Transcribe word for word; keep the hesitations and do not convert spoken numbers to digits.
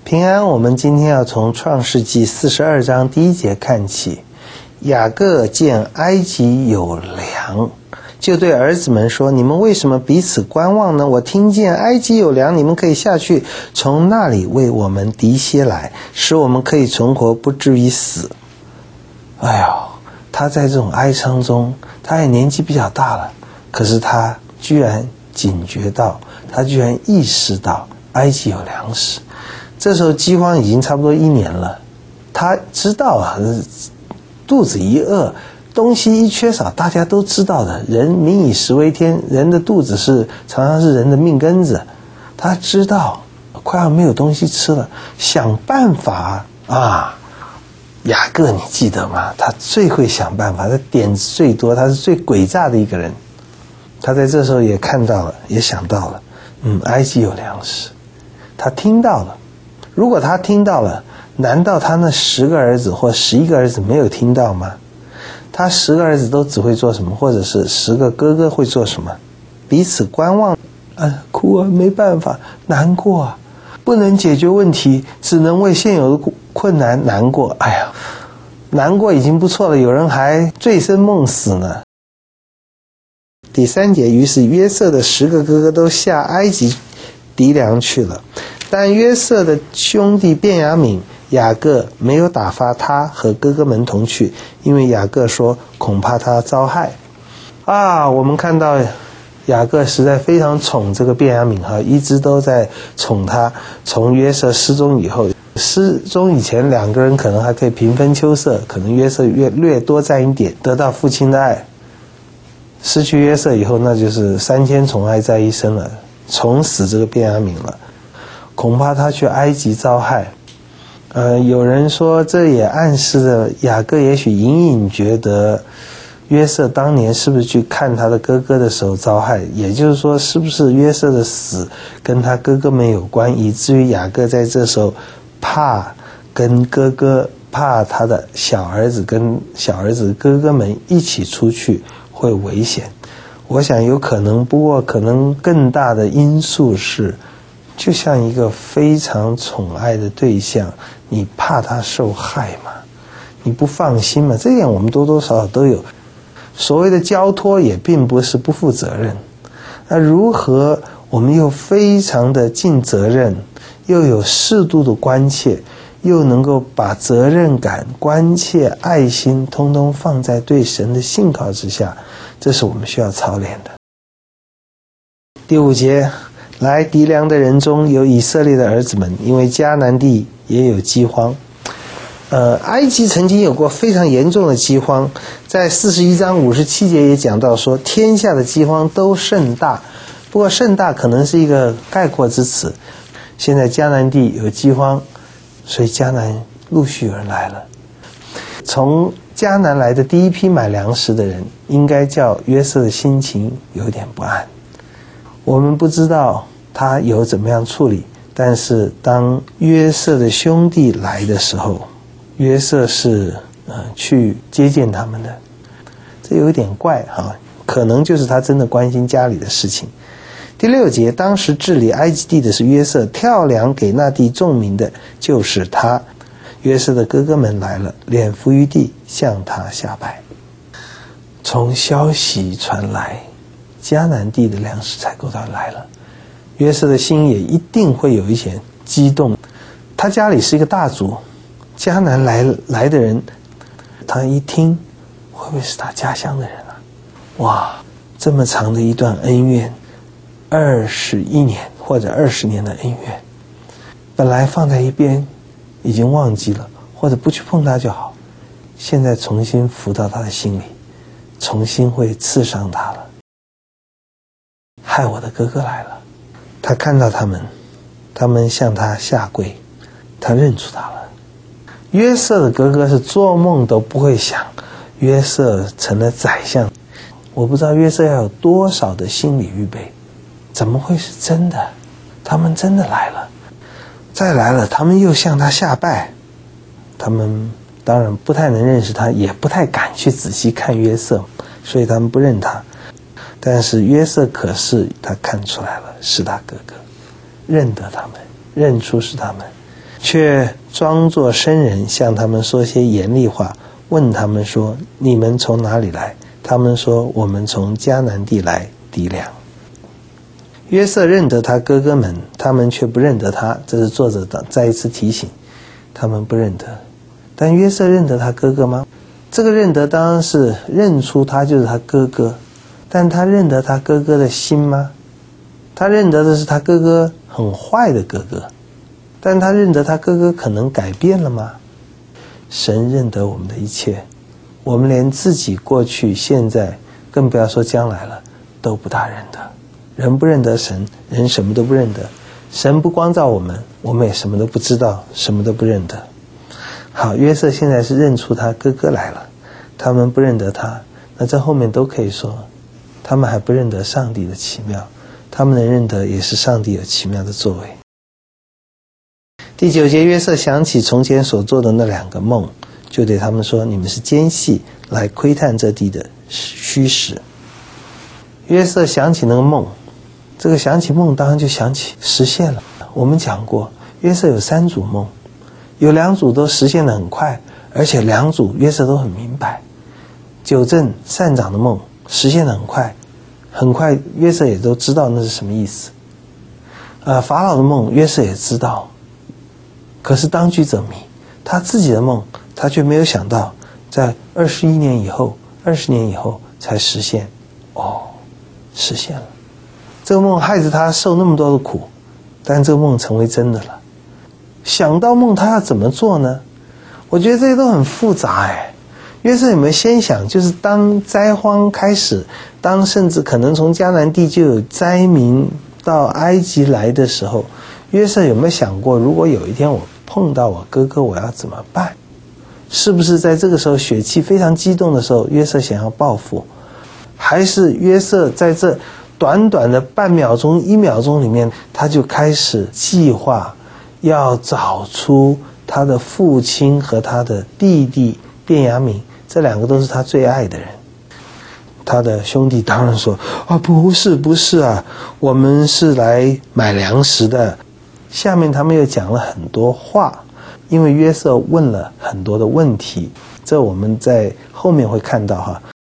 平安，我们今天要从创世纪四十二章第一节看起。雅各见埃及有粮，就对儿子们说：你们为什么彼此观望呢？我听见埃及有粮，你们可以下去，从那里为我们糴些来，使我们可以存活，不至于死。哎呦，他在这种哀伤中，他也年纪比较大了，可是他居然警觉到，他居然意识到埃及有粮食。这时候饥荒已经差不多一年了，他知道啊，肚子一饿，东西一缺少，大家都知道的，人民以食为天，人的肚子是常常是人的命根子。他知道快要没有东西吃了，想办法啊。雅各你记得吗？他最会想办法，他点子最多，他是最诡诈的一个人。他在这时候也看到了，也想到了，嗯，埃及有粮食。他听到了，如果他听到了，难道他那十个儿子或十一个儿子没有听到吗？他十个儿子都只会做什么？或者是十个哥哥会做什么？彼此观望，啊，哭啊，没办法，难过啊，不能解决问题，只能为现有的困难难过。哎呀，难过已经不错了，有人还醉生梦死呢。第三节，于是约瑟的十个哥哥都下埃及糴粮去了，但约瑟的兄弟便雅悯、雅各没有打发他和哥哥们同去，因为雅各说恐怕他遭害。啊，我们看到雅各实在非常宠这个便雅悯哈，一直都在宠他。从约瑟失踪以后，失踪以前两个人可能还可以平分秋色，可能约瑟略略多占一点，得到父亲的爱。失去约瑟以后，那就是三千宠爱在一身了，宠死这个便雅悯了，恐怕他去埃及遭害。呃，有人说这也暗示着雅各也许隐隐觉得约瑟当年是不是去看他的哥哥的时候遭害，也就是说是不是约瑟的死跟他哥哥们有关，以至于雅各在这时候怕跟哥哥怕他的小儿子跟小儿子哥哥们一起出去会危险。我想有可能，不过可能更大的因素是，就像一个非常宠爱的对象，你怕他受害吗？你不放心吗？这点我们多多少少都有。所谓的交托也并不是不负责任，那如何我们又非常的尽责任，又有适度的关切，又能够把责任感、关切、爱心通通放在对神的信靠之下，这是我们需要操练的。第五节，来糴粮的人中有以色列的儿子们，因为迦南地也有饥荒。呃，埃及曾经有过非常严重的饥荒，在四十一章五十七节也讲到说，天下的饥荒都甚大。不过甚大可能是一个概括之词。现在迦南地有饥荒，所以迦南陆续有人来了。从迦南来的第一批买粮食的人，应该叫约瑟的心情有点不安。我们不知道他有怎么样处理，但是当约瑟的兄弟来的时候，约瑟是呃去接见他们的，这有点怪哈，可能就是他真的关心家里的事情。第六节，当时治理埃及地的是约瑟，跳粮给那地众民的就是他。约瑟的哥哥们来了，脸伏于地，向他下拜。从消息传来，迦南地的粮食采购团来了，约瑟的心也一定会有一些激动。他家里是一个大族，迦南来来的人，他一听，会不会是他家乡的人啊？哇，这么长的一段恩怨，二十一年或者二十年的恩怨，本来放在一边，已经忘记了，或者不去碰它就好，现在重新浮到他的心里，重新会刺伤他了。害我的哥哥来了，他看到他们，他们向他下跪，他认出他了。约瑟的哥哥是做梦都不会想，约瑟成了宰相。我不知道约瑟要有多少的心理预备，怎么会是真的？他们真的来了，再来了，他们又向他下拜。他们当然不太能认识他，也不太敢去仔细看约瑟，所以他们不认他。但是约瑟可是他看出来了，是他哥哥，认得他们，认出是他们。 却装作生人，向他们说些严厉话，问他们说：你们从哪里来？他们说：我们从迦南地来籴粮。约瑟认得他哥哥们，他们却不认得他。这是作者的再一次提醒，他们不认得。但约瑟认得他哥哥吗？这个认得当然是认出他就是他哥哥，但他认得他哥哥的心吗？他认得的是他哥哥很坏的哥哥，但他认得他哥哥可能改变了吗？神认得我们的一切，我们连自己过去现在更不要说将来了都不大认得。人不认得神，人什么都不认得。神不光照我们，我们也什么都不知道，什么都不认得。好，约瑟现在是认出他哥哥来了，他们不认得他，那这后面都可以说他们还不认得上帝的奇妙，他们能认得也是上帝有奇妙的作为。第九节，约瑟想起从前所做的那两个梦，就对他们说：你们是奸细，来窥探这地的虚实。约瑟想起那个梦，这个想起梦当然就想起实现了。我们讲过约瑟有三组梦，有两组都实现得很快，而且两组约瑟都很明白。九正善长的梦实现得很快，很快约瑟也都知道那是什么意思。呃，法老的梦约瑟也知道，可是当局者迷，他自己的梦他却没有想到在二十一年以后二十年以后才实现。哦，实现了，这个梦害着他受那么多的苦，但这个梦成为真的了。想到梦他要怎么做呢？我觉得这些都很复杂哎。约瑟有没有先想，就是当灾荒开始，当甚至可能从迦南地就有灾民到埃及来的时候，约瑟有没有想过，如果有一天我碰到我哥哥我要怎么办？是不是在这个时候血气非常激动的时候，约瑟想要报复？还是约瑟在这短短的半秒钟一秒钟里面，他就开始计划要找出他的父亲和他的弟弟便雅悯，这两个都是他最爱的人。他的兄弟当然说啊，不是不是啊，我们是来买粮食的。下面他们又讲了很多话，因为约瑟问了很多的问题，这我们在后面会看到哈。